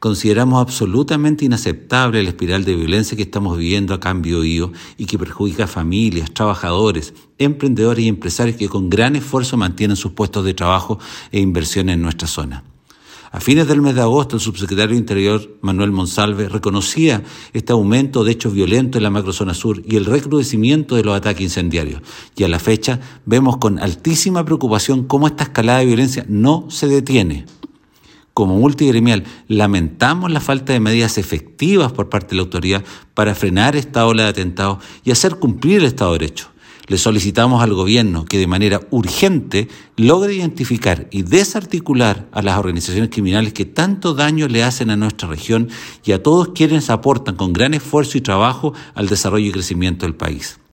Consideramos absolutamente inaceptable la espiral de violencia que estamos viviendo acá en Biobío y que perjudica a familias, trabajadores, emprendedores y empresarios que con gran esfuerzo mantienen sus puestos de trabajo e inversiones en nuestra zona. A fines del mes de agosto, el subsecretario de Interior, Manuel Monsalve, reconocía este aumento de hechos violentos en la macrozona sur y el recrudecimiento de los ataques incendiarios. Y a la fecha vemos con altísima preocupación cómo esta escalada de violencia no se detiene. Como multigremial, lamentamos la falta de medidas efectivas por parte de la autoridad para frenar esta ola de atentados y hacer cumplir el Estado de Derecho. Le solicitamos al gobierno que de manera urgente logre identificar y desarticular a las organizaciones criminales que tanto daño le hacen a nuestra región y a todos quienes aportan con gran esfuerzo y trabajo al desarrollo y crecimiento del país.